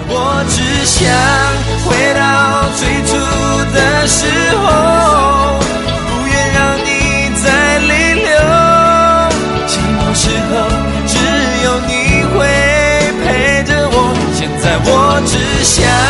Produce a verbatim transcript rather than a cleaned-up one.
我只想回到最初的时候，不愿让你再泪流。寂寞时候只有你会陪着我，现在我只想